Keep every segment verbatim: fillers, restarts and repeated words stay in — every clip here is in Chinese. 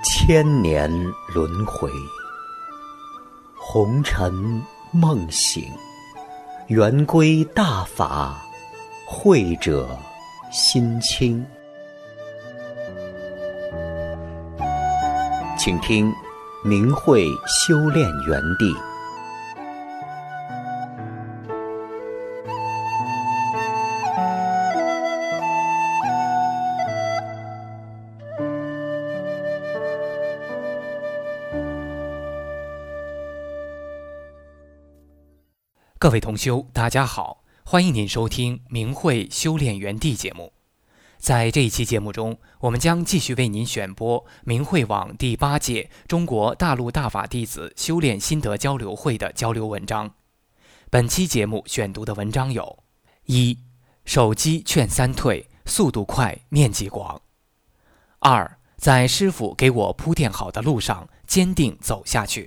千年轮回，红尘梦醒，圆归大法，慧者心清。请听明慧修炼园地。 各位同修，大家好，欢迎您收听明慧修炼园地节目。在这一期节目中，我们将继续为您选播明慧网第八届中国大陆大法弟子修炼心得交流会的交流文章。本期节目选读的文章有：一、手机劝三退，速度快，面积广；二、在师父给我铺垫好的路上，坚定走下去。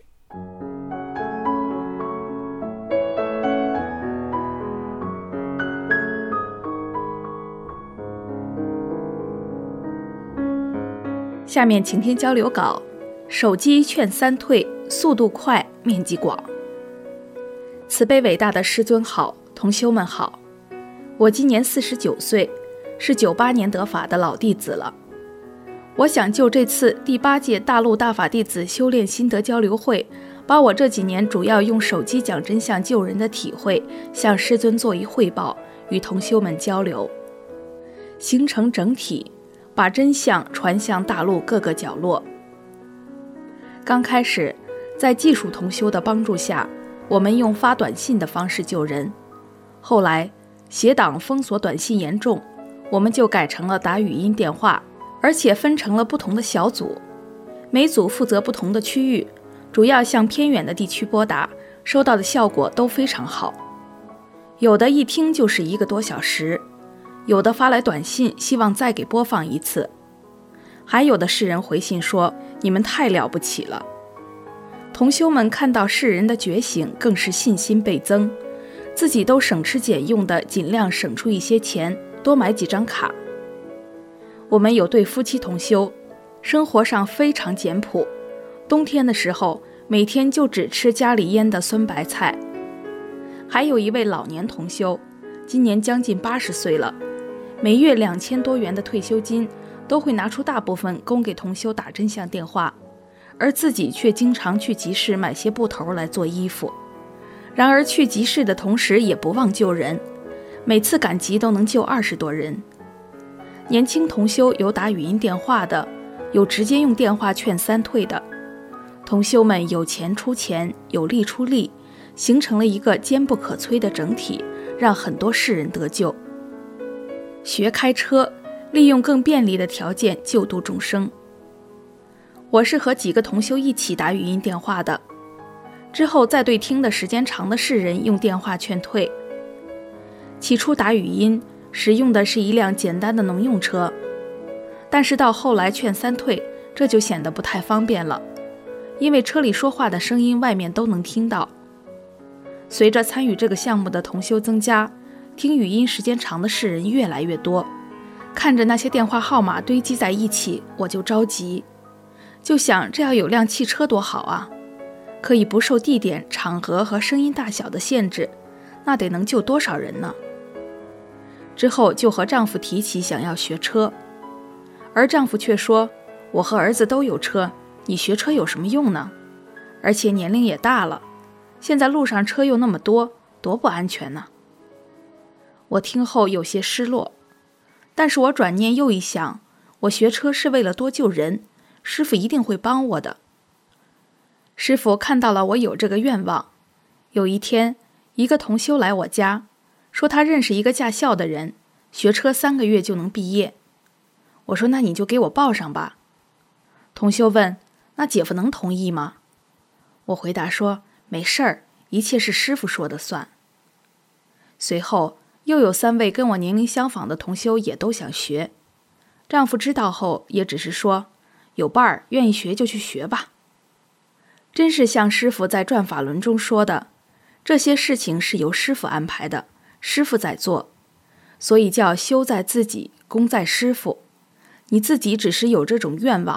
下面请听交流稿：手机劝三退，速度快，面积广。慈悲伟大的师尊好，同修们好。我今年四十九岁，是九八年得法的老弟子了。我想就这次第八届大陆大法弟子修炼心得交流会，把我这几年主要用手机讲真相救人的体会，向师尊做一汇报，与同修们交流，形成整体，把真相传向大陆各个角落。刚开始，在技术同修的帮助下，我们用发短信的方式救人。后来，携党封锁短信严重，我们就改成了打语音电话，而且分成了不同的小组，每组负责不同的区域，主要向偏远的地区拨打，收到的效果都非常好。有的一听就是一个多小时，有的发来短信希望再给播放一次，还有的世人回信说你们太了不起了。同修们看到世人的觉醒，更是信心倍增，自己都省吃俭用的尽量省出一些钱，多买几张卡。我们有对夫妻同修，生活上非常简朴，冬天的时候每天就只吃家里腌的酸白菜。还有一位老年同修，今年将近八十岁了，每月两千多元的退休金都会拿出大部分供给同修打真相电话，而自己却经常去集市买些布头来做衣服。然而去集市的同时也不忘救人，每次赶集都能救二十多人。年轻同修有打语音电话的，有直接用电话劝三退的，同修们有钱出钱，有力出力，形成了一个坚不可摧的整体，让很多世人得救。学开车，利用更便利的条件救度众生。我是和几个同修一起打语音电话的，之后再对听的时间长的世人用电话劝退。起初打语音使用的是一辆简单的农用车，但是到后来劝三退，这就显得不太方便了，因为车里说话的声音外面都能听到。随着参与这个项目的同修增加，听语音时间长的世人越来越多，看着那些电话号码堆积在一起，我就着急，就想这要有辆汽车多好啊，可以不受地点、场合和声音大小的限制，那得能救多少人呢？之后就和丈夫提起想要学车，而丈夫却说，我和儿子都有车，你学车有什么用呢？而且年龄也大了，现在路上车又那么多，多不安全呢。我听后有些失落，但是我转念又一想，我学车是为了多救人，师父一定会帮我的。师父看到了我有这个愿望，有一天，一个同修来我家，说他认识一个驾校的人，学车三个月就能毕业。我说那你就给我报上吧。同修问，那姐夫能同意吗？我回答说，没事儿，一切是师父说的算。随后又有三位跟我年龄相仿的同修也都想学，丈夫知道后也只是说，有伴儿，愿意学就去学吧。真是像师父在转法轮中说的，这些事情是由师父安排的，师父在做，所以叫修在自己，功在师父。你自己只是有这种愿望，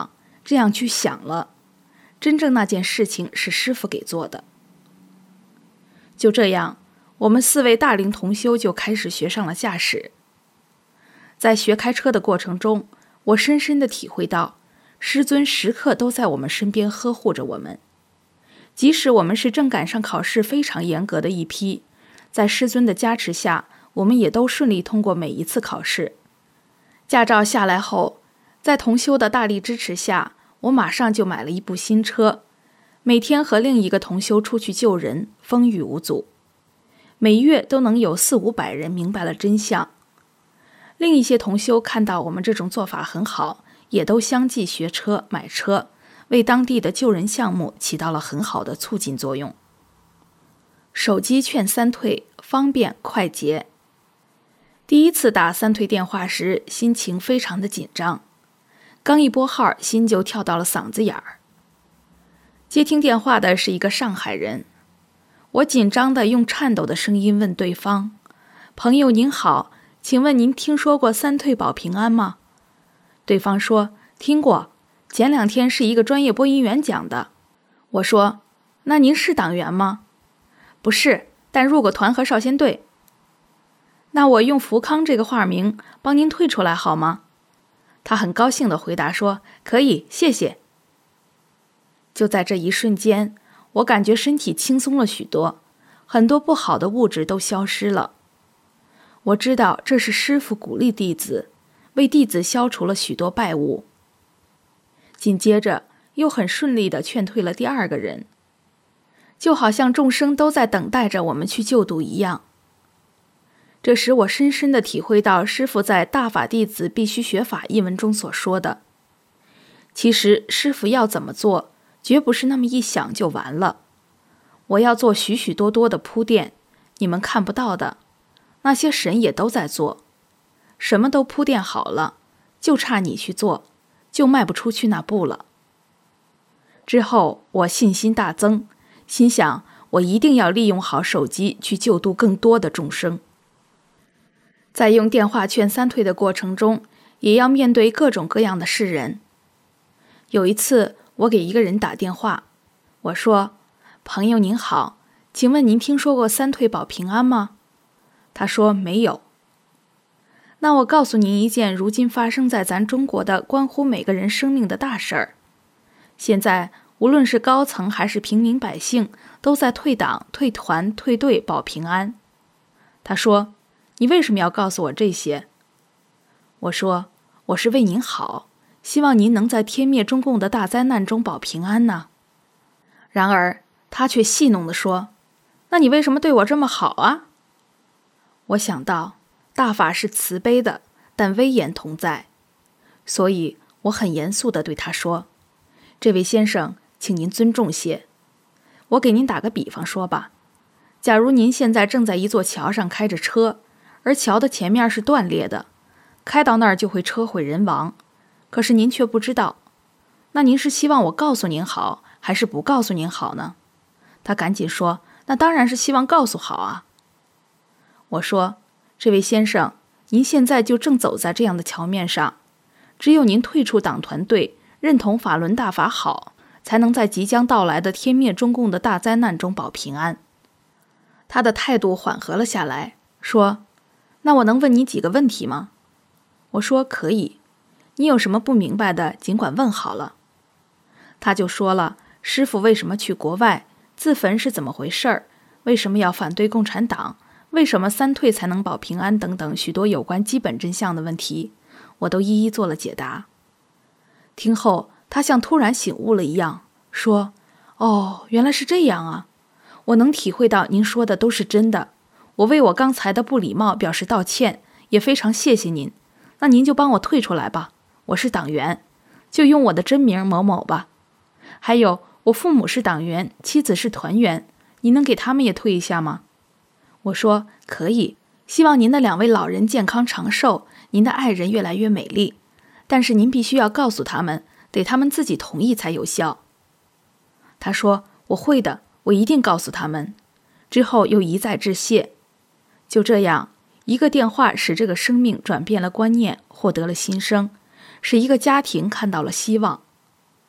这样去想了，真正那件事情是师父给做的。就这样，我们四位大龄同修就开始学上了驾驶。在学开车的过程中，我深深地体会到，师尊时刻都在我们身边呵护着我们。即使我们是正赶上考试非常严格的一批，在师尊的加持下，我们也都顺利通过每一次考试。驾照下来后，在同修的大力支持下，我马上就买了一部新车，每天和另一个同修出去救人，风雨无阻。每月都能有四五百人明白了真相。另一些同修看到我们这种做法很好，也都相继学车买车，为当地的救人项目起到了很好的促进作用。手机劝三退，方便快捷。第一次打三退电话时，心情非常的紧张，刚一拨号，心就跳到了嗓子眼儿。接听电话的是一个上海人，我紧张地用颤抖的声音问对方：“朋友您好，请问您听说过三退保平安吗？”对方说：“听过，前两天是一个专业播音员讲的。”我说：“那您是党员吗？”“不是，但入过团和少先队。”“那我用福康这个化名帮您退出来好吗？”他很高兴地回答说：“可以，谢谢。”就在这一瞬间，我感觉身体轻松了许多，很多不好的物质都消失了。我知道这是师父鼓励弟子，为弟子消除了许多败物。紧接着又很顺利地劝退了第二个人，就好像众生都在等待着我们去救度一样。这使我深深地体会到师父在《大法弟子必须学法》一文中所说的，其实师父要怎么做，绝不是那么一想就完了。我要做许许多多的铺垫，你们看不到的，那些神也都在做，什么都铺垫好了，就差你去做，就迈不出去那步了。之后我信心大增，心想我一定要利用好手机去救度更多的众生。在用电话劝三退的过程中，也要面对各种各样的世人。有一次我给一个人打电话，我说：“朋友您好，请问您听说过三退保平安吗？”他说：“没有。”那我告诉您一件如今发生在咱中国的关乎每个人生命的大事儿。现在无论是高层还是平民百姓，都在退党、退团、退队保平安。他说：“你为什么要告诉我这些？”我说：“我是为您好，希望您能在天灭中共的大灾难中保平安呢。”然而他却戏弄地说：“那你为什么对我这么好啊？”我想到大法是慈悲的，但威严同在，所以我很严肃地对他说：“这位先生，请您尊重些。我给您打个比方说吧，假如您现在正在一座桥上开着车，而桥的前面是断裂的，开到那儿就会车毁人亡，可是您却不知道，那您是希望我告诉您好，还是不告诉您好呢？”他赶紧说：“那当然是希望告诉好啊。”我说：“这位先生，您现在就正走在这样的桥面上，只有您退出党团队，认同法轮大法好，才能在即将到来的天灭中共的大灾难中保平安。”他的态度缓和了下来，说：“那我能问你几个问题吗？”我说：“可以，你有什么不明白的，尽管问好了。”他就说了师父为什么去国外，自焚是怎么回事儿，为什么要反对共产党，为什么三退才能保平安等等许多有关基本真相的问题，我都一一做了解答。听后他像突然醒悟了一样，说：“哦，原来是这样啊，我能体会到您说的都是真的，我为我刚才的不礼貌表示道歉，也非常谢谢您。那您就帮我退出来吧，我是党员，就用我的真名某某吧。还有我父母是党员，妻子是团员，您能给他们也退一下吗？”我说：“可以，希望您的两位老人健康长寿，您的爱人越来越美丽，但是您必须要告诉他们，得他们自己同意才有效。”他说：“我会的，我一定告诉他们。”之后又一再致谢。就这样，一个电话使这个生命转变了观念，获得了新生，使一个家庭看到了希望。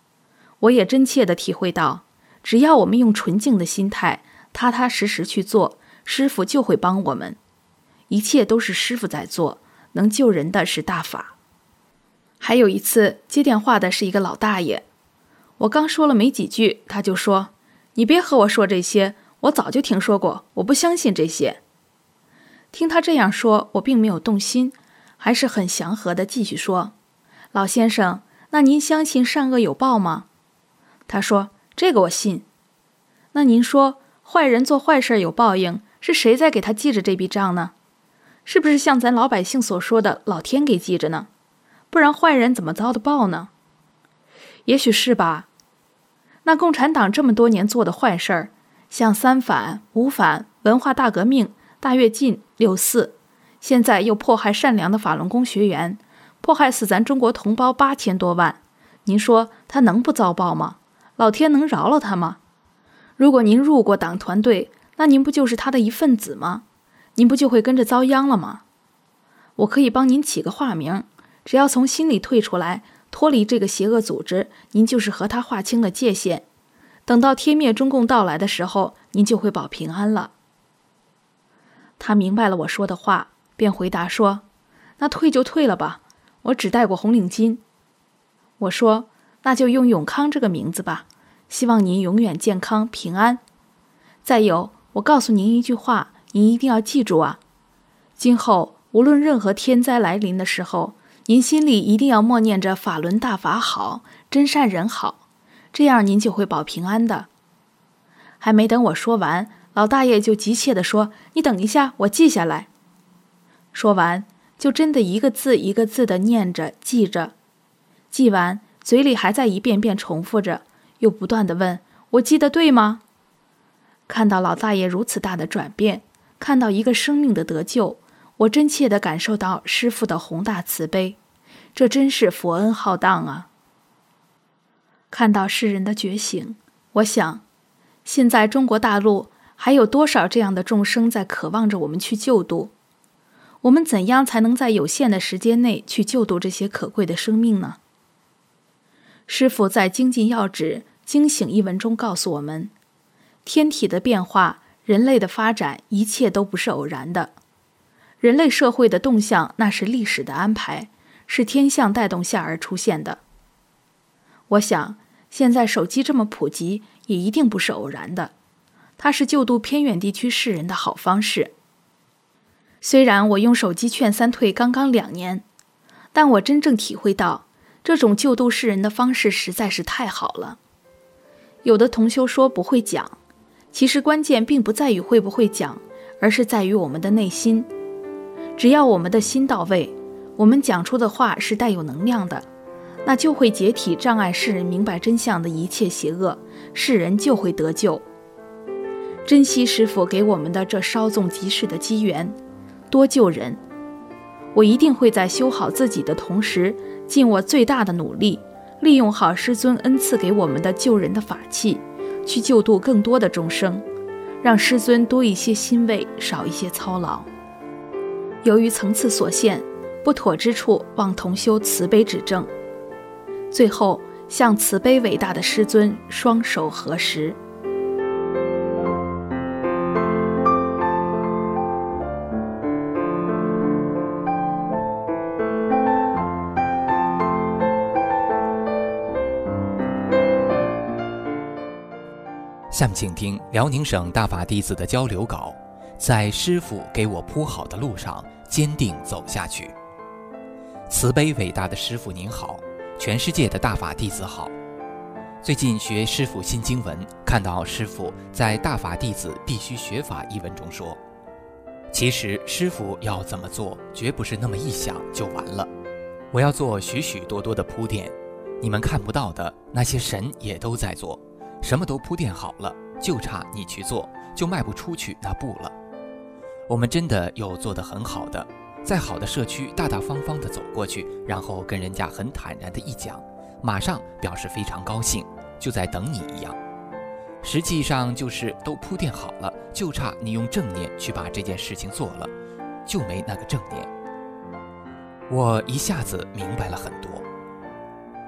我也真切地体会到，只要我们用纯净的心态，踏踏实实去做，师父就会帮我们。一切都是师父在做，能救人的是大法。还有一次接电话的是一个老大爷，我刚说了没几句，他就说：“你别和我说这些，我早就听说过，我不相信这些。”听他这样说，我并没有动心，还是很祥和地继续说：“老先生，那您相信善恶有报吗？”他说：“这个我信。”那您说，坏人做坏事有报应，是谁在给他记着这笔账呢？是不是像咱老百姓所说的老天给记着呢？不然坏人怎么遭的报呢？也许是吧。那共产党这么多年做的坏事儿，像三反、五反、文化大革命、大跃进、六四，现在又迫害善良的法轮功学员，迫害死咱中国同胞八千多万，您说他能不遭报吗？老天能饶了他吗？如果您入过党团队，那您不就是他的一份子吗？您不就会跟着遭殃了吗？我可以帮您起个化名，只要从心里退出来，脱离这个邪恶组织，您就是和他划清了界限。等到天灭中共到来的时候，您就会保平安了。他明白了我说的话，便回答说：“那退就退了吧，我只戴过红领巾。”我说：“那就用永康这个名字吧，希望您永远健康平安。再有，我告诉您一句话，您一定要记住啊！今后无论任何天灾来临的时候，您心里一定要默念着法轮大法好，真善人好，这样您就会保平安的。”还没等我说完，老大爷就急切地说：“你等一下，我记下来。”说完，就真的一个字一个字地念着记着，记完嘴里还在一遍遍重复着，又不断地问：“我记得对吗？”看到老大爷如此大的转变，看到一个生命的得救，我真切地感受到师父的宏大慈悲，这真是佛恩浩荡啊！看到世人的觉醒，我想，现在中国大陆还有多少这样的众生在渴望着我们去救度？我们怎样才能在有限的时间内去救度这些可贵的生命呢？师父在《精进要旨惊醒》一文中告诉我们，天体的变化，人类的发展，一切都不是偶然的。人类社会的动向，那是历史的安排，是天象带动下而出现的。我想，现在手机这么普及，也一定不是偶然的，它是救度偏远地区世人的好方式。虽然我用手机劝三退刚刚两年，但我真正体会到，这种救度世人的方式实在是太好了。有的同修说不会讲，其实关键并不在于会不会讲，而是在于我们的内心。只要我们的心到位，我们讲出的话是带有能量的，那就会解体障碍世人明白真相的一切邪恶，世人就会得救。珍惜师父给我们的这稍纵即逝的机缘，多救人。我一定会在修好自己的同时，尽我最大的努力，利用好师尊恩赐给我们的救人的法器，去救度更多的众生，让师尊多一些欣慰，少一些操劳。由于层次所限，不妥之处望同修慈悲指正。最后，向慈悲伟大的师尊双手合十。 下面请听辽宁省大法弟子的交流稿，在师父给我铺好的路上坚定走下去。慈悲伟大的师父您好，全世界的大法弟子好。最近学师父新经文，看到师父在《大法弟子必须学法》一文中说，其实师父要怎么做，绝不是那么一想就完了。我要做许许多多的铺垫，你们看不到的那些神也都在做，什么都铺垫好了，就差你去做，就迈不出去那步了。我们真的有做得很好的，在好的社区大大方方地走过去，然后跟人家很坦然地一讲，马上表示非常高兴，就在等你一样。实际上就是都铺垫好了，就差你用正念去把这件事情做了，就没那个正念。我一下子明白了很多。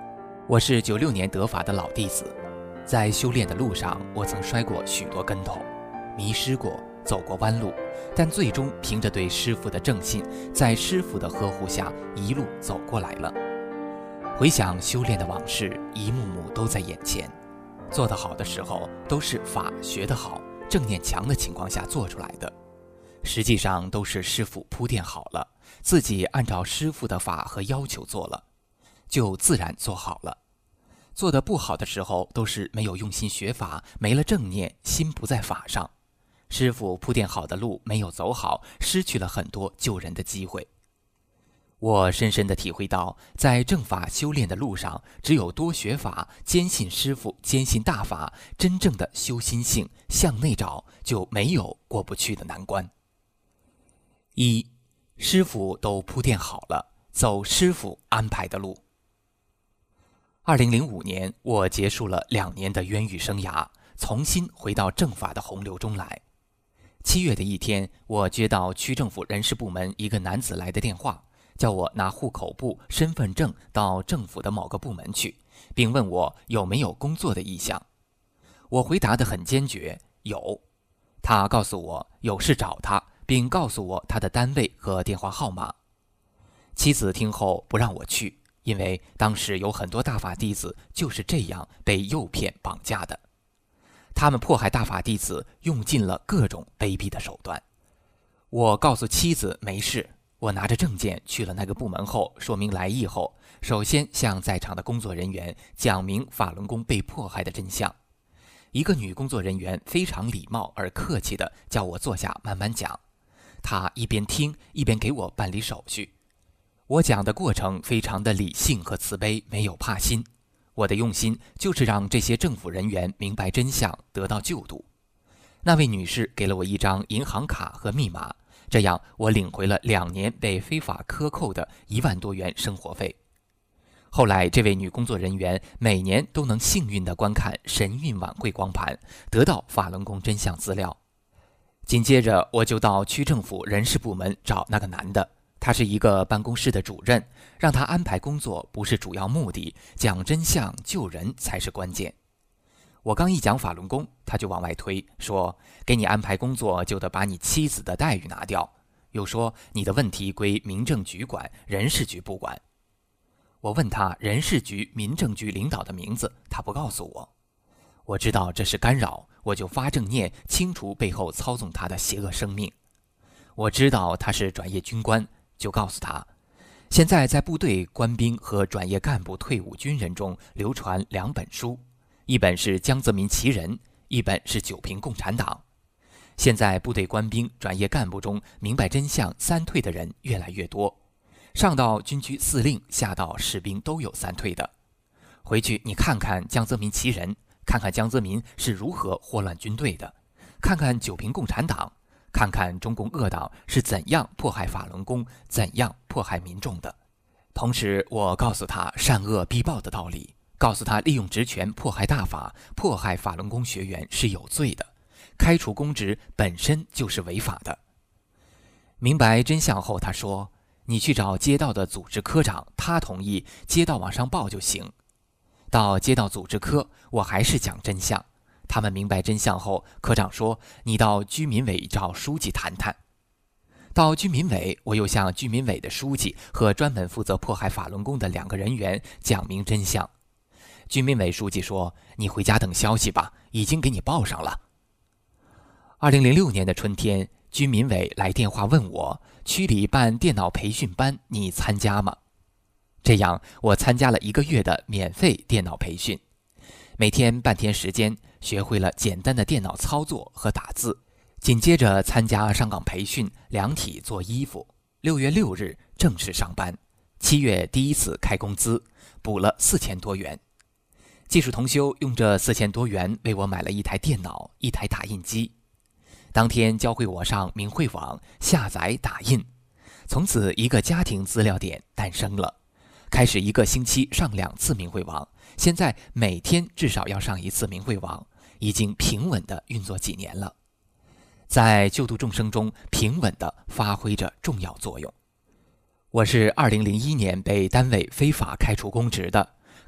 我是九六年得法的老弟子，在修炼的路上，我曾摔过许多跟头，迷失过，走过弯路，但最终凭着对师父的正信，在师父的呵护下一路走过来了。回想修炼的往事，一幕幕都在眼前。做得好的时候，都是法学得好，正念强的情况下做出来的，实际上都是师父铺垫好了，自己按照师父的法和要求做了，就自然做好了。做得不好的时候，都是没有用心学法，没了正念，心不在法上，师父铺垫好的路没有走好，失去了很多救人的机会。我深深地体会到，在正法修炼的路上，只有多学法，坚信师父，坚信大法，真正的修心性，向内找，就没有过不去的难关。一，师父都铺垫好了，走师父安排的路。二零零五年，我结束了两年的冤狱生涯，重新回到正法的洪流中来。七月的一天，我接到区政府人事部门一个男子来的电话，叫我拿户口簿、身份证到政府的某个部门去，并问我有没有工作的意向。我回答得很坚决，有。他告诉我有事找他，并告诉我他的单位和电话号码。妻子听后不让我去，因为当时有很多大法弟子就是这样被诱骗绑架的。他们迫害大法弟子，用尽了各种卑鄙的手段。我告诉妻子没事。我拿着证件去了那个部门后，说明来意后，首先向在场的工作人员讲明法轮功被迫害的真相。一个女工作人员非常礼貌而客气地叫我坐下慢慢讲，她一边听一边给我办理手续。我讲的过程非常的理性和慈悲，没有怕心。我的用心就是让这些政府人员明白真相，得到救度。那位女士给了我一张银行卡和密码，这样我领回了两年被非法克扣的一万多元生活费。后来这位女工作人员每年都能幸运地观看神韵晚会光盘，得到法轮功真相资料。紧接着我就到区政府人事部门找那个男的，他是一个办公室的主任，让他安排工作不是主要目的，讲真相救人才是关键。我刚一讲法轮功，他就往外推，说给你安排工作就得把你妻子的待遇拿掉，又说你的问题归民政局管，人事局不管。我问他人事局、民政局领导的名字，他不告诉我。我知道这是干扰，我就发正念清除背后操纵他的邪恶生命。我知道他是转业军官，就告诉他，现在在部队官兵和转业干部退伍军人中流传两本书，一本是江泽民奇人，一本是九评共产党。现在部队官兵、转业干部中明白真相三退的人越来越多，上到军区司令，下到士兵都有三退的。回去你看看江泽民奇人，看看江泽民是如何祸乱军队的，看看九评共产党，看看中共恶党是怎样迫害法轮功，怎样迫害民众的。同时我告诉他善恶必报的道理，告诉他利用职权迫害大法、迫害法轮功学员是有罪的，开除公职本身就是违法的。明白真相后，他说你去找街道的组织科长，他同意，街道往上报就行。到街道组织科，我还是讲真相。他们明白真相后，科长说你到居民委找书记谈谈。到居民委，我又向居民委的书记和专门负责迫害法轮功的两个人员讲明真相。居民委书记说你回家等消息吧，已经给你报上了。二零零六年的春天，居民委来电话问我区里办电脑培训班，你参加吗？这样我参加了一个月的免费电脑培训，每天半天时间，学会了简单的电脑操作和打字。紧接着参加上岗培训，量体做衣服。六月六日正式上班，七月第一次开工资，补了四千多元。技术同修用这四千多元为我买了一台电脑、一台打印机。当天教会我上明慧网下载打印，从此一个家庭资料点诞生了。开始一个星期上两次明慧网，现在每天至少要上一次明慧网，已经平稳地运作几年了，在救度众生中平稳地发挥着重要作用。我是二零零一年被单位非法开除公职的，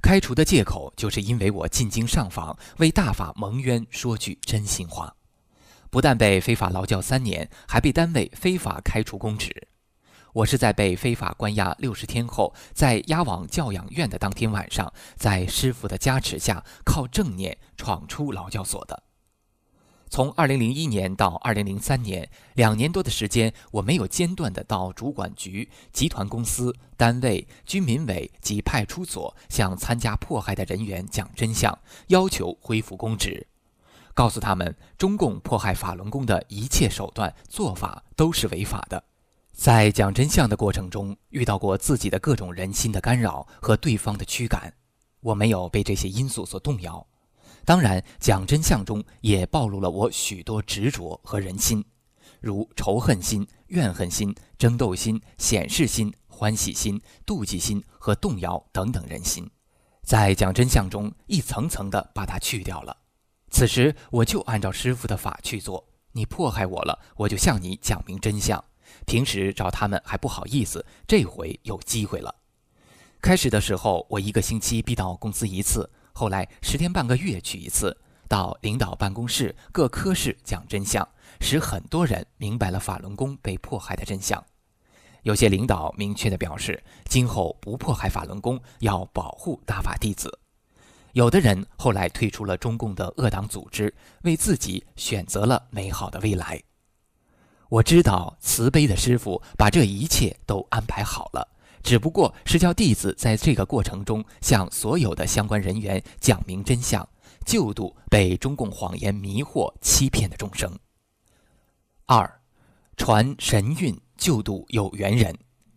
开除的借口就是因为我进京上访，为大法蒙冤，说句真心话。不但被非法劳教三年，还被单位非法开除公职。我是在被非法关押六十天后，在押往教养院的当天晚上，在师父的加持下，靠正念闯出劳教所的。从二零零一年到二零零三年，两年多的时间，我没有间断地到主管局、集团公司、单位、居民委及派出所向参加迫害的人员讲真相，要求恢复公职，告诉他们中共迫害法轮功的一切手段做法都是违法的。在讲真相的过程中，遇到过自己的各种人心的干扰和对方的驱赶，我没有被这些因素所动摇。当然，讲真相中也暴露了我许多执着和人心，如仇恨心、怨恨心、争斗心、显示心、欢喜心、妒忌心和动摇等等人心。在讲真相中一层层地把它去掉了。此时我就按照师父的法去做，你迫害我了，我就向你讲明真相。平时找他们还不好意思，这回有机会了。开始的时候，我一个星期逼到公司一次，后来十天半个月去一次，到领导办公室、各科室讲真相，使很多人明白了法轮功被迫害的真相。有些领导明确地表示，今后不迫害法轮功，要保护大法弟子。有的人后来退出了中共的恶党组织，为自己选择了美好的未来。我知道慈悲的师父把这一切都安排好了，只不过是叫弟子在这个过程中向所有的相关人员讲明真相，救度被中共谎言迷惑欺骗的众生。二，传神韵，救度有缘人。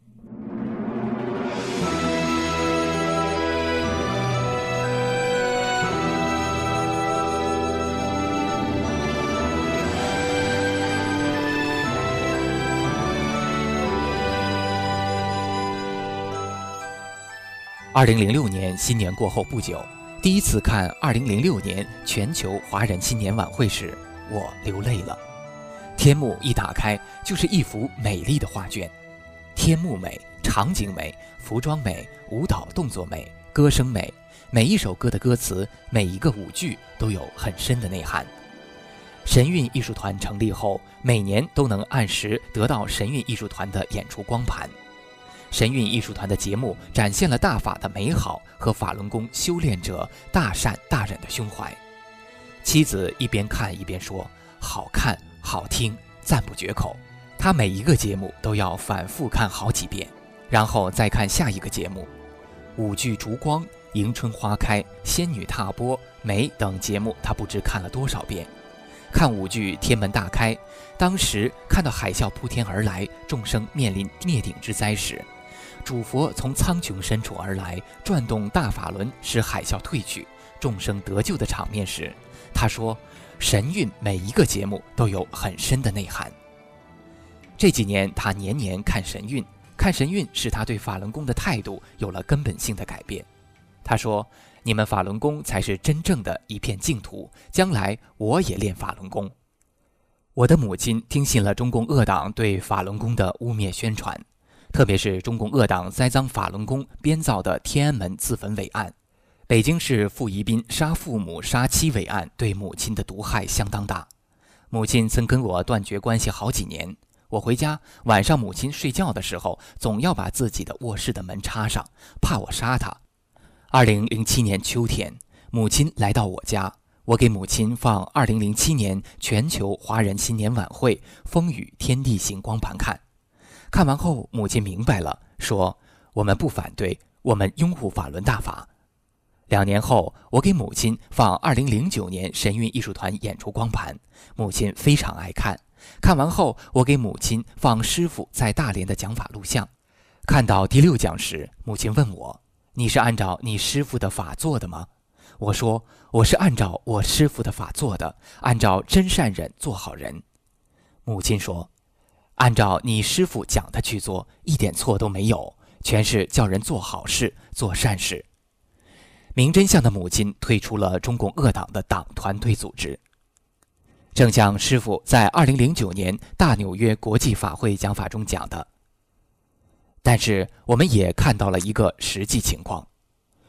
二零零六年新年过后不久，第一次看二零零六年全球华人新年晚会时，我流泪了。天幕一打开，就是一幅美丽的画卷，天幕美，场景美，服装美，舞蹈动作美，歌声美，每一首歌的歌词，每一个舞剧都有很深的内涵。神韵艺术团成立后，每年都能按时得到神韵艺术团的演出光盘。神韵艺术团的节目展现了大法的美好和法轮功修炼者大善大忍的胸怀。妻子一边看一边说，好看好听，赞不绝口。她每一个节目都要反复看好几遍，然后再看下一个节目。舞剧烛光、迎春花开、仙女踏波、梅等节目她不知看了多少遍。看舞剧天门大开，当时看到海啸铺天而来，众生面临灭顶之灾时，主佛从苍穹深处而来，转动大法轮，使海啸退去，众生得救的场面时，他说神韵每一个节目都有很深的内涵。这几年他年年看神韵，看神韵使他对法轮功的态度有了根本性的改变。他说，你们法轮功才是真正的一片净土，将来我也练法轮功。我的母亲听信了中共恶党对法轮功的污蔑宣传，特别是中共恶党栽赃法轮功编造的天安门自焚伪案，北京市傅宜宾杀父母杀妻伪案对母亲的毒害相当大。母亲曾跟我断绝关系好几年，我回家晚上母亲睡觉的时候，总要把自己的卧室的门插上，怕我杀她。二零零七年秋天，母亲来到我家，我给母亲放二零零七年全球华人新年晚会风雨天地行光盘看。看完后，母亲明白了，说我们不反对，我们拥护法轮大法。两年后，我给母亲放二零零九年神韵艺术团演出光盘，母亲非常爱看。看完后，我给母亲放师父在大连的讲法录像。看到第六讲时，母亲问我，你是按照你师父的法做的吗？我说，我是按照我师父的法做的，按照真善忍做好人。母亲说，按照你师父讲的去做，一点错都没有，全是叫人做好事做善事。明真相的母亲退出了中共恶党的党团队组织。正像师父在二零零九年大纽约国际法会讲法中讲的，但是我们也看到了一个实际情况，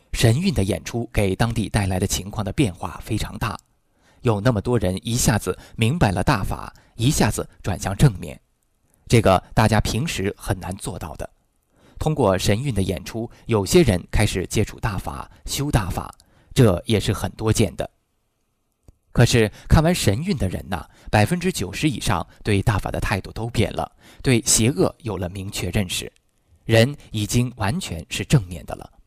神韵的演出给当地带来的情况的变化非常大，有那么多人一下子明白了大法，一下子转向正面，这个大家平时很难做到的。通过神韵的演出，有些人开始接触大法，修大法，这也是很多见的。可是看完神韵的人呢，百分之九十以上对大法的态度都变了，对邪恶有了明确认识，人已经完全是正面的了。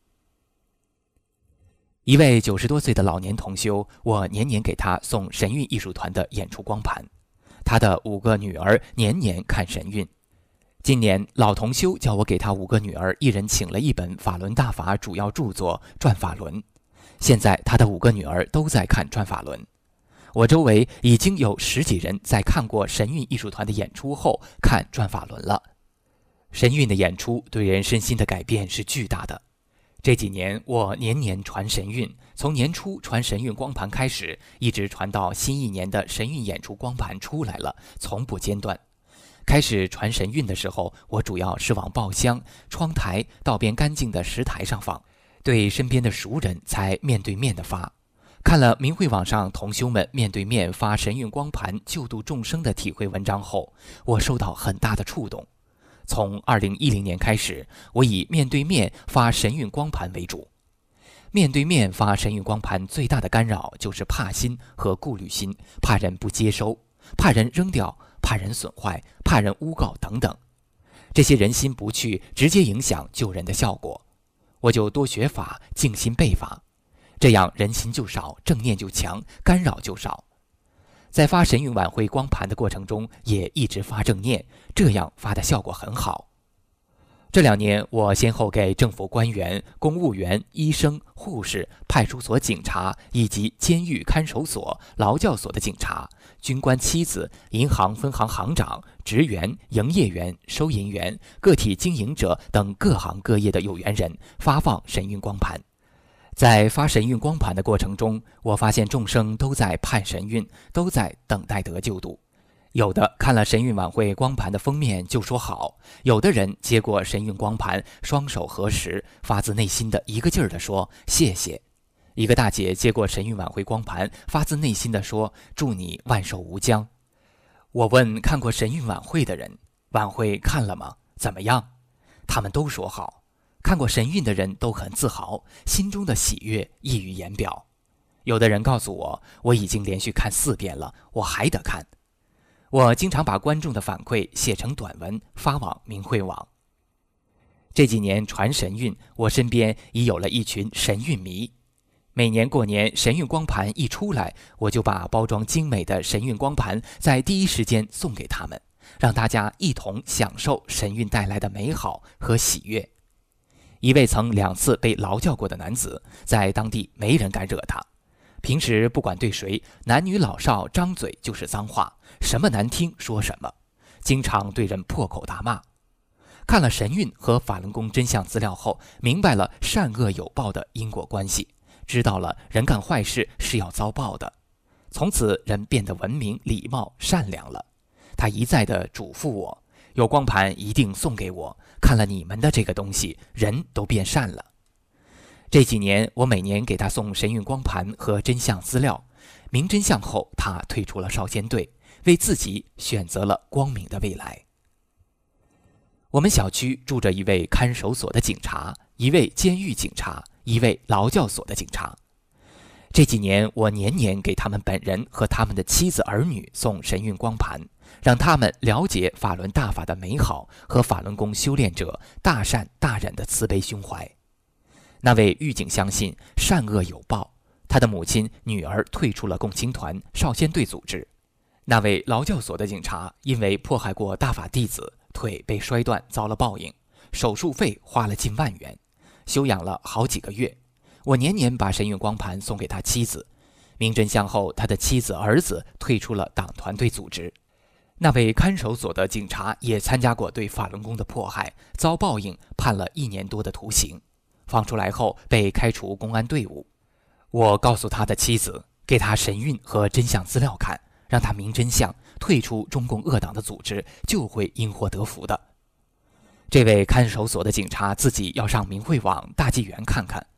一位九十多岁的老年同修，我年年给他送神韵艺术团的演出光盘，他的五个女儿年年看神韵。今年老同修叫我给他五个女儿一人请了一本法轮大法主要著作《转法轮》，现在他的五个女儿都在看转法轮。我周围已经有十几人在看过神韵艺术团的演出后看转法轮了。神韵的演出对人身心的改变是巨大的。这几年我年年传神韵，从年初传神韵光盘开始，一直传到新一年的神韵演出光盘出来了，从不间断。开始传神韵的时候，我主要是往报箱、窗台、道边干净的石台上放，对身边的熟人才面对面的发。看了明慧网上同修们面对面发神韵光盘救度众生的体会文章后，我受到很大的触动。从二零一零年开始，我以面对面发神韵光盘为主。面对面发神韵光盘最大的干扰就是怕心和顾虑心，怕人不接收，怕人扔掉，怕人损坏，怕人诬告等等。这些人心不去，直接影响救人的效果。我就多学法，静心背法，这样人心就少，正念就强，干扰就少。在发神韵晚会光盘的过程中，也一直发正念，这样发的效果很好。这两年，我先后给政府官员、公务员、医生、护士、派出所警察以及监狱看守所、劳教所的警察、军官妻子、银行分行行长、职员、营业员、收银员、个体经营者等各行各业的有缘人发放神韵光盘。在发神韵光盘的过程中，我发现众生都在盼神韵，都在等待得救度。有的看了神韵晚会光盘的封面就说好，有的人接过神韵光盘，双手合十，发自内心的一个劲儿地说谢谢。一个大姐接过神韵晚会光盘，发自内心地说祝你万寿无疆。我问看过神韵晚会的人，晚会看了吗？怎么样？他们都说好。看过神韵的人都很自豪，心中的喜悦溢于言表。有的人告诉我，我已经连续看四遍了，我还得看。我经常把观众的反馈写成短文发往明慧网。这几年传神韵，我身边已有了一群神韵迷。每年过年神韵光盘一出来，我就把包装精美的神韵光盘在第一时间送给他们，让大家一同享受神韵带来的美好和喜悦。一位曾两次被劳教过的男子，在当地没人敢惹他，平时不管对谁，男女老少张嘴就是脏话，什么难听说什么，经常对人破口大骂。看了神韵和法轮功真相资料后，明白了善恶有报的因果关系，知道了人干坏事是要遭报的。从此人变得文明、礼貌、善良了。他一再地嘱咐我，有光盘一定送给我，看了你们的这个东西，人都变善了。这几年我每年给他送神韵光盘和真相资料，明真相后他退出了少先队，为自己选择了光明的未来。我们小区住着一位看守所的警察，一位监狱警察，一位劳教所的警察。这几年我年年给他们本人和他们的妻子儿女送神韵光盘，让他们了解法轮大法的美好和法轮功修炼者大善大忍的慈悲胸怀。那位狱警相信善恶有报，他的母亲、女儿退出了共青团、少先队组织。那位劳教所的警察因为迫害过大法弟子，腿被摔断遭了报应，手术费花了近万元，休养了好几个月。我年年把神韵光盘送给他妻子，明真相后他的妻子儿子退出了党团队组织。那位看守所的警察也参加过对法轮功的迫害，遭报应，判了一年多的徒刑，放出来后被开除公安队伍。我告诉他的妻子，给他神韵和真相资料看，让他明真相，退出中共恶党的组织，就会因祸得福的。这位看守所的警察自己要上明慧网大纪元看看，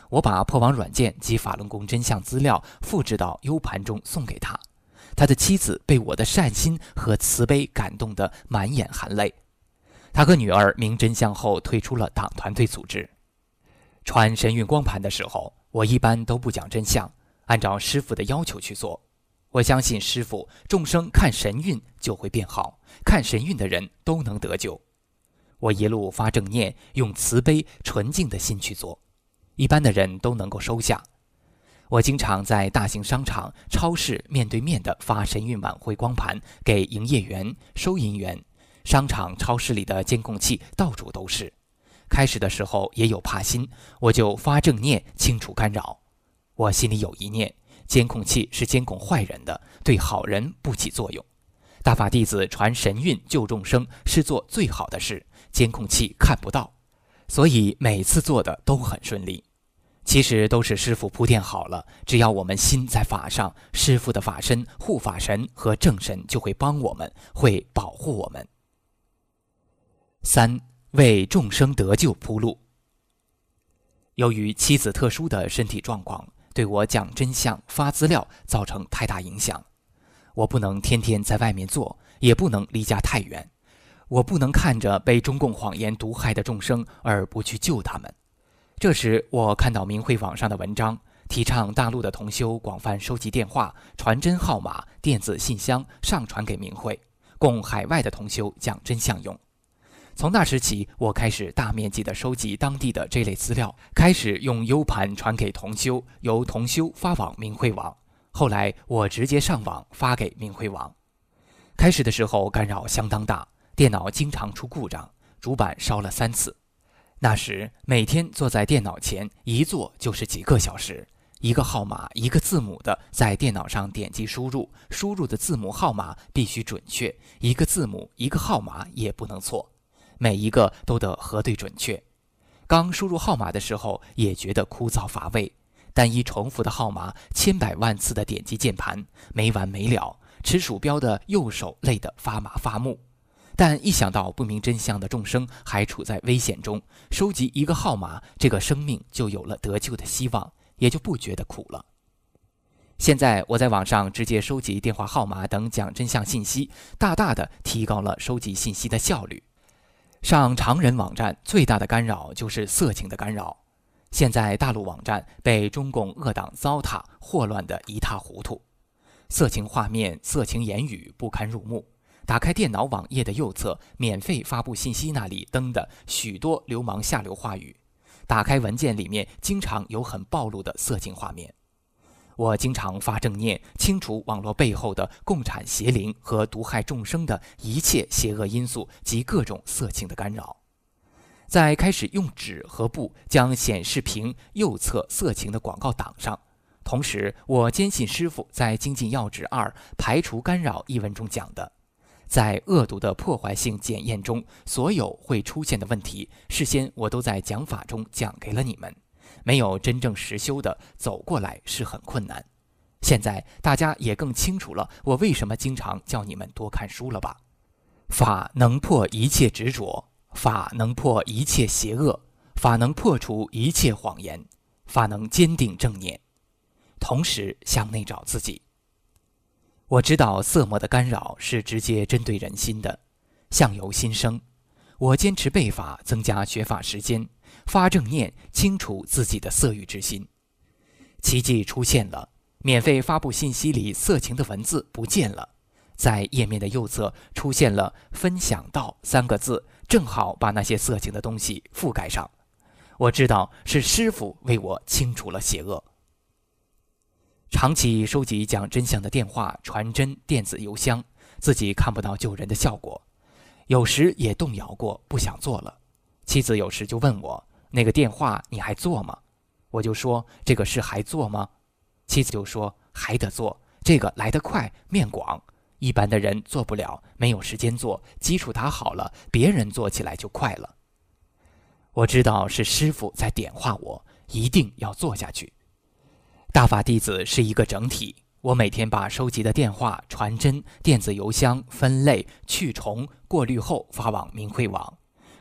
我把破网软件及法轮功真相资料复制到 U 盘中送给他，他的妻子被我的善心和慈悲感动得满眼含泪。他和女儿明真相后退出了党团队组织。传神韵光盘的时候，我一般都不讲真相，按照师父的要求去做。我相信师父，众生看神韵就会变好，看神韵的人都能得救。我一路发正念，用慈悲纯净的心去做，一般的人都能够收下。我经常在大型商场、超市面对面地发神韵晚会光盘给营业员、收银员，商场、超市里的监控器到处都是。开始的时候也有怕心，我就发正念清除干扰。我心里有一念，监控器是监控坏人的，对好人不起作用。大法弟子传神韵救众生是做最好的事，监控器看不到，所以每次做的都很顺利。其实都是师父铺垫好了，只要我们心在法上，师父的法身、护法神和正神就会帮我们，会保护我们。三、为众生得救铺路。由于妻子特殊的身体状况，对我讲真相、发资料造成太大影响。我不能天天在外面做，也不能离家太远。我不能看着被中共谎言毒害的众生而不去救他们。这时我看到明慧网上的文章，提倡大陆的同修广泛收集电话、传真号码、电子信箱上传给明慧，供海外的同修讲真相用。从那时起，我开始大面积地收集当地的这类资料，开始用 U 盘传给同修，由同修发往明慧网。后来我直接上网发给明慧网。开始的时候干扰相当大，电脑经常出故障，主板烧了三次。那时每天坐在电脑前，一坐就是几个小时，一个号码一个字母的在电脑上点击输入，输入的字母号码必须准确，一个字母一个号码也不能错，每一个都得核对准确。刚输入号码的时候也觉得枯燥乏味，单一重复的号码，千百万次的点击键盘，没完没了，持鼠标的右手累得发麻发木。但一想到不明真相的众生还处在危险中，收集一个号码，这个生命就有了得救的希望，也就不觉得苦了。现在我在网上直接收集电话号码等讲真相信息，大大的提高了收集信息的效率。上常人网站最大的干扰就是色情的干扰。现在大陆网站被中共恶党糟蹋，祸乱得一塌糊涂，色情画面、色情言语不堪入目。打开电脑网页的右侧，免费发布信息那里登的许多流氓下流话语，打开文件里面经常有很暴露的色情画面。我经常发正念，清除网络背后的共产邪灵和毒害众生的一切邪恶因素及各种色情的干扰。在开始用纸和布将显示屏右侧色情的广告挡上。同时我坚信师父在《精进要旨二排除干扰》一文中讲的，在恶毒的破坏性检验中，所有会出现的问题，事先我都在讲法中讲给了你们。没有真正实修的，走过来是很困难。现在大家也更清楚了，我为什么经常叫你们多看书了吧？法能破一切执着，法能破一切邪恶，法能破除一切谎言，法能坚定正念，同时向内找自己。我知道色魔的干扰是直接针对人心的，相由心生。我坚持背法，增加学法时间，发正念，清除自己的色欲之心。奇迹出现了，免费发布信息里色情的文字不见了，在页面的右侧出现了分享到三个字，正好把那些色情的东西覆盖上。我知道是师父为我清除了邪恶。长期收集讲真相的电话、传真、电子邮箱，自己看不到救人的效果，有时也动摇过，不想做了。妻子有时就问我，那个电话你还做吗？我就说，这个事还做吗？妻子就说，还得做，这个来得快，面广，一般的人做不了，没有时间做，基础打好了，别人做起来就快了。我知道是师父在点化我，一定要做下去。大法弟子是一个整体，我每天把收集的电话、传真、电子邮箱分类、去重、过滤后发往明慧网，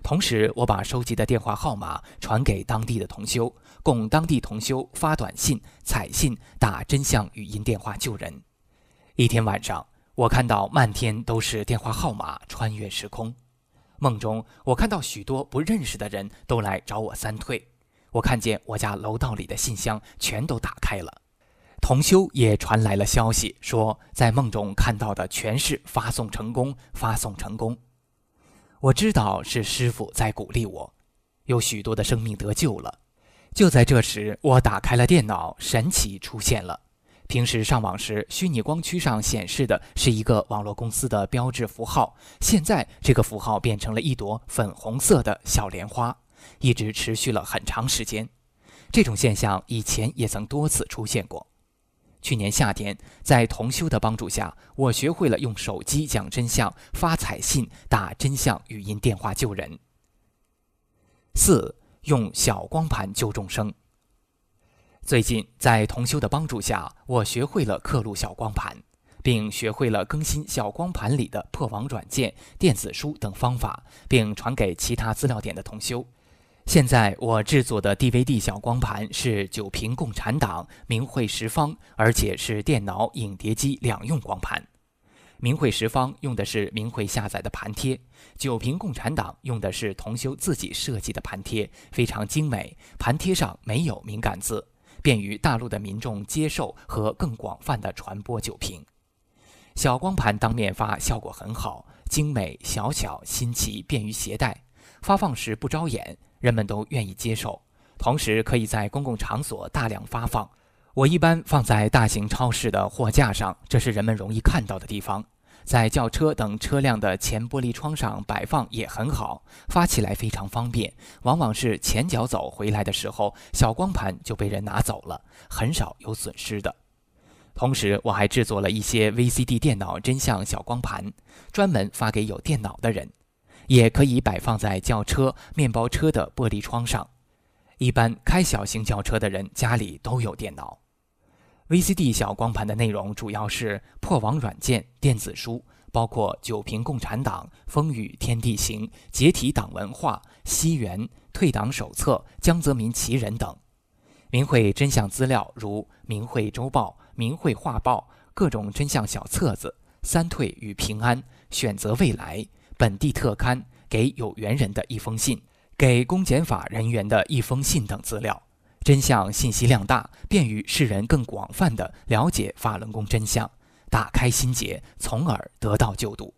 同时，我把收集的电话号码传给当地的同修，供当地同修发短信、彩信、打真相语音电话救人。一天晚上，我看到漫天都是电话号码穿越时空。梦中，我看到许多不认识的人都来找我三退。我看见我家楼道里的信箱全都打开了。同修也传来了消息，说在梦中看到的全是发送成功，发送成功。我知道是师父在鼓励我，有许多的生命得救了。就在这时，我打开了电脑，神奇出现了。平时上网时，虚拟光驱上显示的是一个网络公司的标志符号，现在这个符号变成了一朵粉红色的小莲花，一直持续了很长时间。这种现象以前也曾多次出现过。去年夏天，在同修的帮助下，我学会了用手机讲真相、发彩信、打真相语音电话救人。四、用小光盘救众生。最近，在同修的帮助下，我学会了刻录小光盘，并学会了更新小光盘里的破网软件、电子书等方法，并传给其他资料点的同修。现在我制作的 D V D 小光盘是九屏共产党、明慧十方，而且是电脑、影碟机两用光盘。明慧十方用的是明慧下载的盘贴，九屏共产党用的是同修自己设计的盘贴，非常精美，盘贴上没有敏感字，便于大陆的民众接受和更广泛的传播九屏。小光盘当面发效果很好，精美、小巧、新奇，便于携带，发放时不招眼，人们都愿意接受，同时可以在公共场所大量发放。我一般放在大型超市的货架上，这是人们容易看到的地方。在轿车等车辆的前玻璃窗上摆放也很好，发起来非常方便，往往是前脚走回来的时候，小光盘就被人拿走了，很少有损失的。同时，我还制作了一些 V C D 电脑真相小光盘，专门发给有电脑的人，也可以摆放在轿车、面包车的玻璃窗上。一般开小型轿车的人家里都有电脑。V C D 小光盘的内容主要是破网软件、电子书，包括九屏共产党、风雨天地行、解体党文化、西元、退党手册、江泽民奇人等。明慧真相资料如明慧周报、明慧画报、各种真相小册子、三退与平安、选择未来、本地特刊、给有缘人的一封信、给公检法人员的一封信等资料。真相信息量大，便于世人更广泛地了解法轮功真相，打开心结，从而得到救度。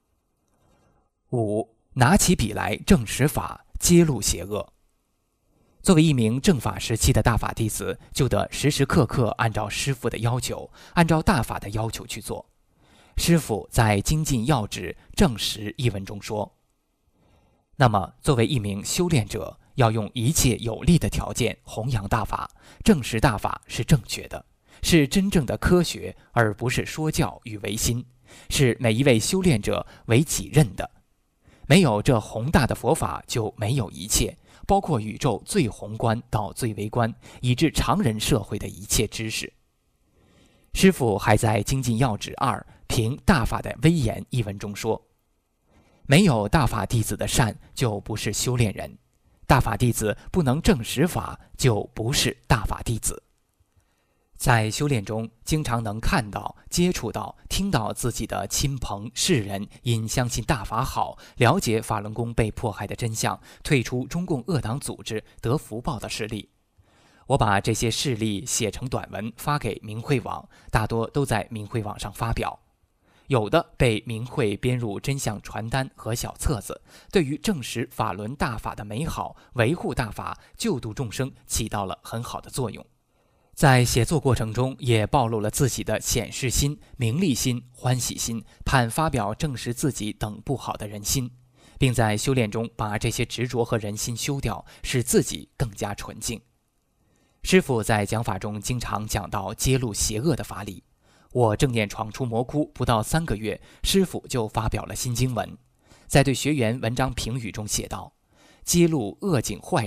五、拿起笔来正实法，揭露邪恶。作为一名正法时期的大法弟子，就得时时刻刻按照师父的要求，按照大法的要求去做。师父在《精进要旨正实》一文中说，那么作为一名修炼者，要用一切有利的条件弘扬大法，证实大法是正确的，是真正的科学，而不是说教与唯心，是每一位修炼者为己任的。没有这宏大的佛法，就没有一切，包括宇宙最宏观到最微观，以致常人社会的一切知识。师父还在《精进要旨二评大法的威严》一文中说，没有大法弟子的善，就不是修炼人。大法弟子不能证实法，就不是大法弟子。在修炼中，经常能看到、接触到、听到自己的亲朋世人因相信大法好，了解法轮功被迫害的真相，退出中共恶党组织得福报的事例。我把这些事例写成短文发给明慧网，大多都在明慧网上发表。有的被明慧编入真相传单和小册子，对于证实法轮大法的美好、维护大法、救度众生起到了很好的作用。在写作过程中，也暴露了自己的显示心、名利心、欢喜心、盼发表证实自己等不好的人心，并在修炼中把这些执着和人心修掉，使自己更加纯净。师父在讲法中经常讲到揭露邪恶的法理。我正念闯出魔窟不到三个月，师父就发表了新经文，在对学员文章评语中写道：揭露恶境坏人，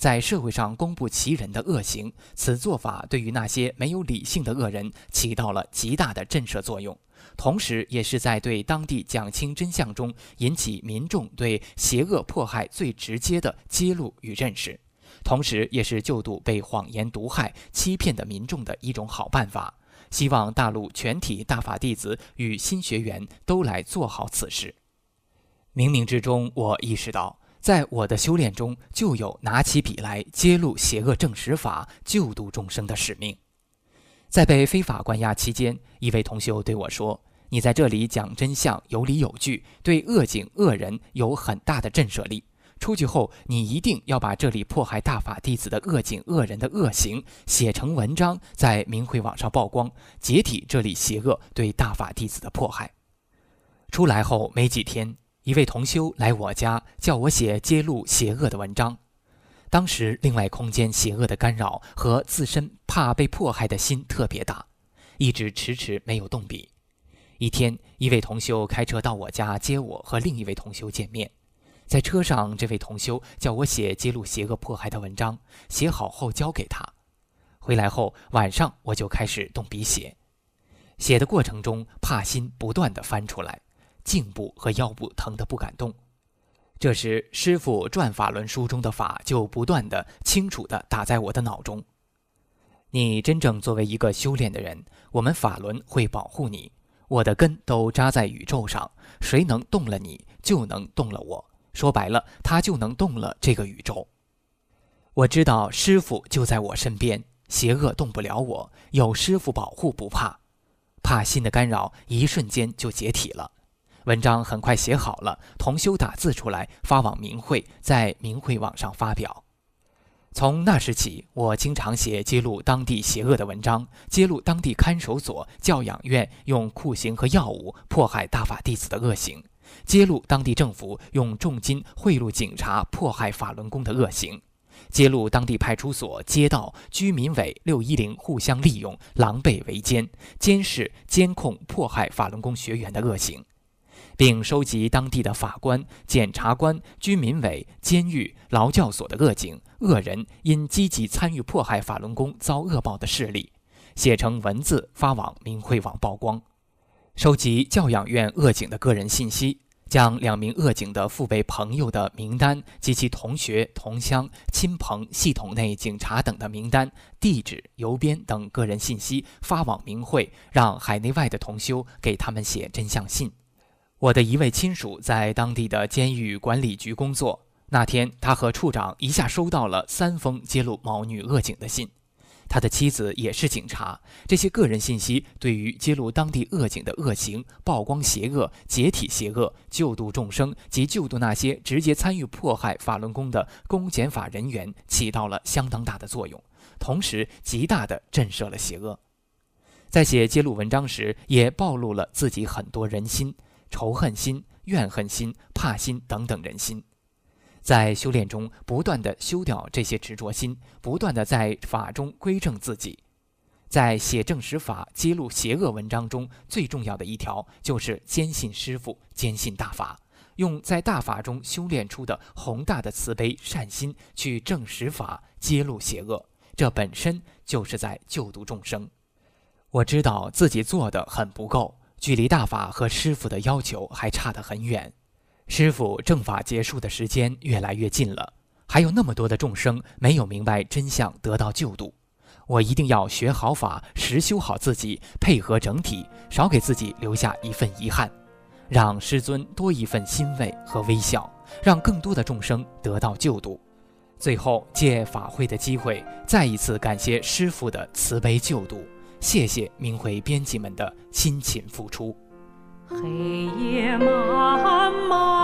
在社会上公布其人的恶行，此做法对于那些没有理性的恶人起到了极大的震慑作用，同时也是在对当地讲清真相中引起民众对邪恶迫害最直接的揭露与认识，同时也是救度被谎言毒害、欺骗的民众的一种好办法。希望大陆全体大法弟子与新学员都来做好此事。冥冥之中，我意识到，在我的修炼中就有拿起笔来揭露邪恶正实法、救度众生的使命。在被非法关押期间，一位同修对我说：“你在这里讲真相，有理有据，对恶警恶人有很大的震慑力。出去后，你一定要把这里迫害大法弟子的恶警恶人的恶行写成文章，在明慧网上曝光，解体这里邪恶对大法弟子的迫害。”出来后没几天，一位同修来我家，叫我写揭露邪恶的文章。当时另外空间邪恶的干扰和自身怕被迫害的心特别大，一直迟迟没有动笔。一天，一位同修开车到我家接我和另一位同修见面。在车上，这位同修叫我写揭露邪恶迫害的文章，写好后交给他。回来后，晚上我就开始动笔写。写的过程中，怕心不断地翻出来，颈部和腰部疼得不敢动。这时，师父转法轮书中的法就不断地、清楚地打在我的脑中。你真正作为一个修炼的人，我们法轮会保护你。我的根都扎在宇宙上，谁能动了你，就能动了我。说白了，他就能动了这个宇宙。我知道师父就在我身边，邪恶动不了我，有师父保护不怕。怕心的干扰一瞬间就解体了。文章很快写好了，同修打字出来，发往明慧，在明慧网上发表。从那时起，我经常写揭露当地邪恶的文章，揭露当地看守所、教养院用酷刑和药物迫害大法弟子的恶行，揭露当地政府用重金贿赂警察迫害法轮功的恶行，揭露当地派出所、街道、居民委六一零互相利用、狼狈为奸、监视、监控迫害法轮功学员的恶行，并收集当地的法官、检察官、居民委、监狱、劳教所的恶警、恶人因积极参与迫害法轮功遭恶报的事例，写成文字发往明慧网曝光。收集教养院恶警的个人信息，将两名恶警的父辈朋友的名单及其同学、同乡、亲朋、系统内警察等的名单、地址、邮编等个人信息发往明慧，让海内外的同修给他们写真相信。我的一位亲属在当地的监狱管理局工作，那天他和处长一下收到了三封揭露某女恶警的信。他的妻子也是警察，这些个人信息对于揭露当地恶警的恶行、曝光邪恶、解体邪恶、救度众生及救度那些直接参与迫害法轮功的公检法人员起到了相当大的作用，同时极大地震慑了邪恶。在写揭露文章时，也暴露了自己很多人心、仇恨心、怨恨心、怕心等等人心。在修炼中不断地修掉这些执着心，不断地在法中归正自己。在写正实法、揭露邪恶文章中，最重要的一条就是坚信师父，坚信大法，用在大法中修炼出的宏大的慈悲善心去正实法，揭露邪恶，这本身就是在救度众生。我知道自己做的很不够，距离大法和师父的要求还差得很远。师父正法结束的时间越来越近了，还有那么多的众生没有明白真相得到救度。我一定要学好法，实修好自己，配合整体，少给自己留下一份遗憾，让师尊多一份欣慰和微笑，让更多的众生得到救度。最后借法会的机会，再一次感谢师父的慈悲救度，谢谢明慧编辑们的辛勤付出。 黑夜漫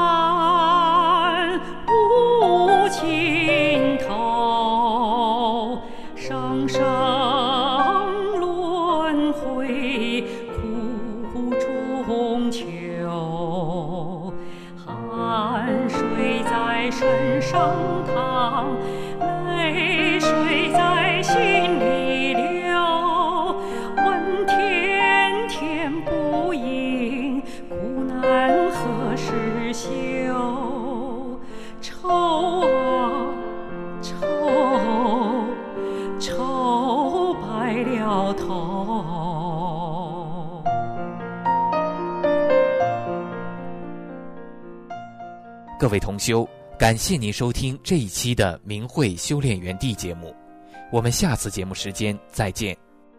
漫无尽头，生生轮回苦中求，汗水在身上淌，泪水在心里流，问天天不应，苦难何时休？愁啊愁各位同修，感谢您收听这一期的明慧修炼园地节目，我们下次节目时间再见。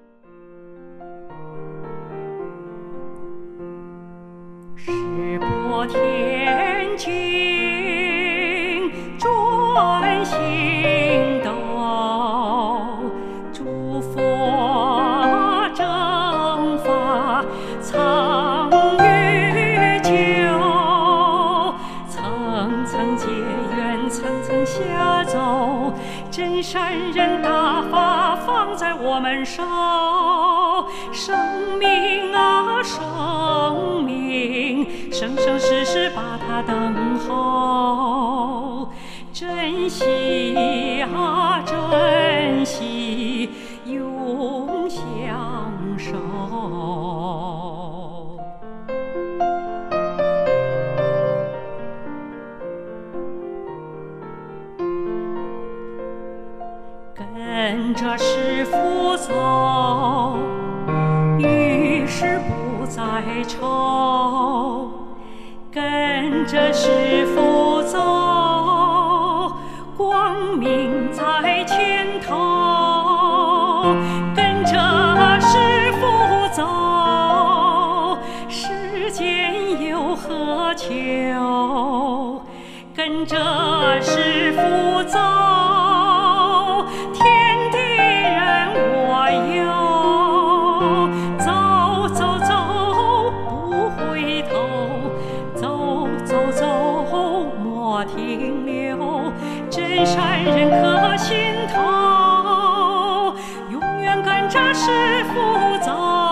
石破天惊专心道，诸佛正法藏于久，层层结缘层层下走，真善人大法放在我们手，生命啊生命，生生世世把它等候，珍惜啊珍惜，永相守。跟着师父走，于是不再愁，跟着师父走，光明在前头，跟着师父走，世间有何求，跟着师父走，天地人我有，走走走不回头，走走走莫停留，真善人可心头，永远跟着师父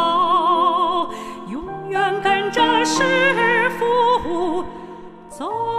走，永远跟着师父走。